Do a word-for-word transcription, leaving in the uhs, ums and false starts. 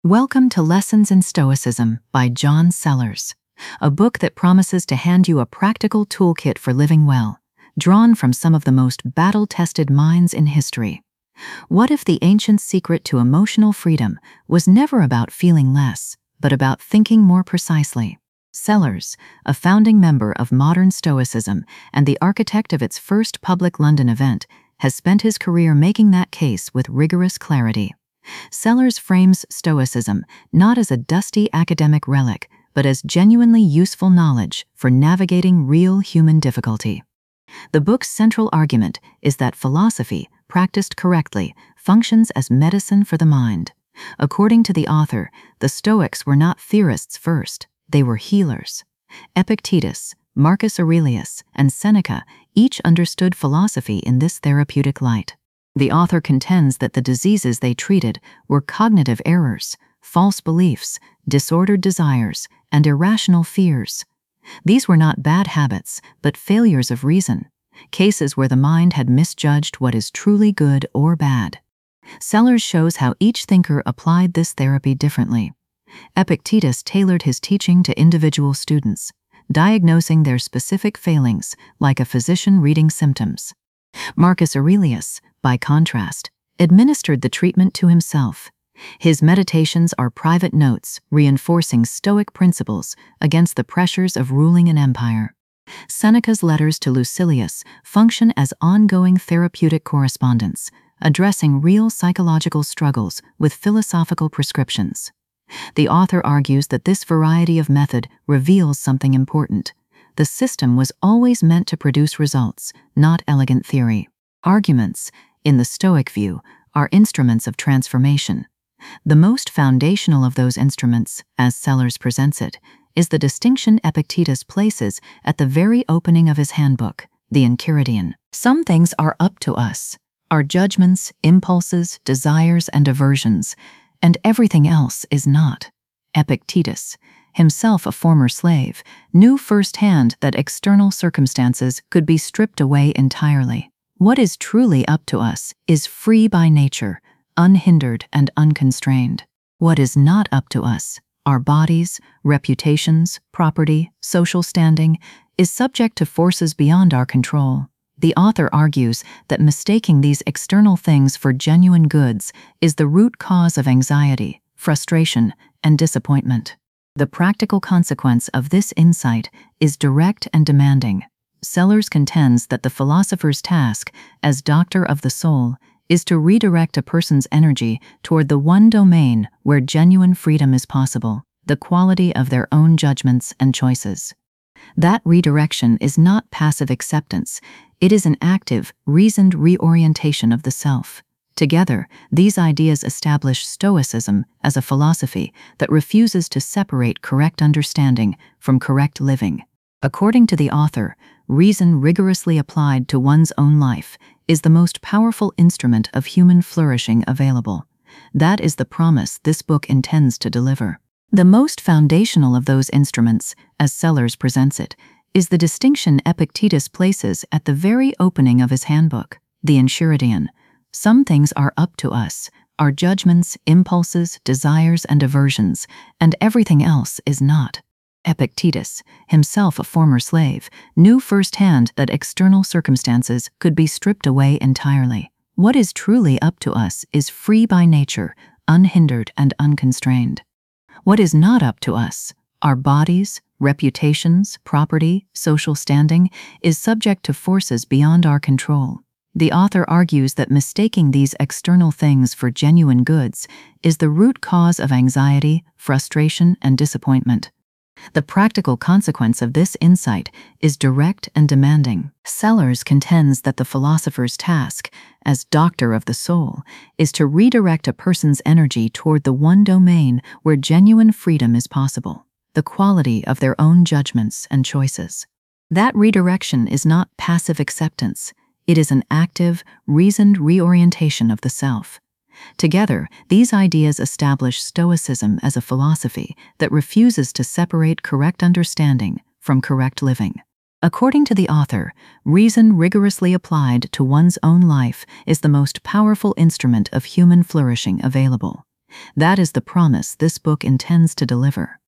Welcome to Lessons in Stoicism by John Sellers, a book that promises to hand you a practical toolkit for living well, drawn from some of the most battle-tested minds in history. What if the ancient secret to emotional freedom was never about feeling less, but about thinking more precisely? Sellers, a founding member of modern Stoicism and the architect of its first public London event, has spent his career making that case with rigorous clarity. Sellers frames Stoicism not as a dusty academic relic, but as genuinely useful knowledge for navigating real human difficulty. The book's central argument is that philosophy, practiced correctly, functions as medicine for the mind. According to the author, the Stoics were not theorists first, they were healers. Epictetus, Marcus Aurelius, and Seneca each understood philosophy in this therapeutic light. The author contends that the diseases they treated were cognitive errors, false beliefs, disordered desires, and irrational fears. These were not bad habits, but failures of reason, cases where the mind had misjudged what is truly good or bad. Sellers shows how each thinker applied this therapy differently. Epictetus tailored his teaching to individual students, diagnosing their specific failings like a physician reading symptoms. Marcus Aurelius, by contrast, administered the treatment to himself. His meditations are private notes reinforcing Stoic principles against the pressures of ruling an empire. Seneca's letters to Lucilius function as ongoing therapeutic correspondence, addressing real psychological struggles with philosophical prescriptions. The author argues that this variety of method reveals something important. The system was always meant to produce results, not elegant theory. Arguments, in the Stoic view, are instruments of transformation. The most foundational of those instruments, as Sellers presents it, is the distinction Epictetus places at the very opening of his handbook, the Enchiridion. Some things are up to us, our judgments, impulses, desires, and aversions, and everything else is not. Epictetus, himself a former slave, knew firsthand that external circumstances could be stripped away entirely. What is truly up to us is free by nature, unhindered and unconstrained. What is not up to us, our bodies, reputations, property, social standing, is subject to forces beyond our control. The author argues that mistaking these external things for genuine goods is the root cause of anxiety, frustration, and disappointment. The practical consequence of this insight is direct and demanding. Sellers contends that the philosopher's task, as doctor of the soul, is to redirect a person's energy toward the one domain where genuine freedom is possible, the quality of their own judgments and choices. That redirection is not passive acceptance, it is an active, reasoned reorientation of the self. Together, these ideas establish Stoicism as a philosophy that refuses to separate correct understanding from correct living. According to the author, reason rigorously applied to one's own life is the most powerful instrument of human flourishing available. That is the promise this book intends to deliver. The most foundational of those instruments, as Sellers presents it, is the distinction Epictetus places at the very opening of his handbook, the Enchiridion. Some things are up to us, our judgments, impulses, desires, and aversions, and everything else is not. Epictetus, himself a former slave, knew firsthand that external circumstances could be stripped away entirely. What is truly up to us is free by nature, unhindered and unconstrained. What is not up to us, our bodies, reputations, property, social standing, is subject to forces beyond our control. The author argues that mistaking these external things for genuine goods is the root cause of anxiety, frustration, and disappointment. The practical consequence of this insight is direct and demanding. Sellers contends that the philosopher's task, as doctor of the soul, is to redirect a person's energy toward the one domain where genuine freedom is possible, the quality of their own judgments and choices. That redirection is not passive acceptance. It is an active, reasoned reorientation of the self. Together, these ideas establish Stoicism as a philosophy that refuses to separate correct understanding from correct living. According to the author, reason rigorously applied to one's own life is the most powerful instrument of human flourishing available. That is the promise this book intends to deliver.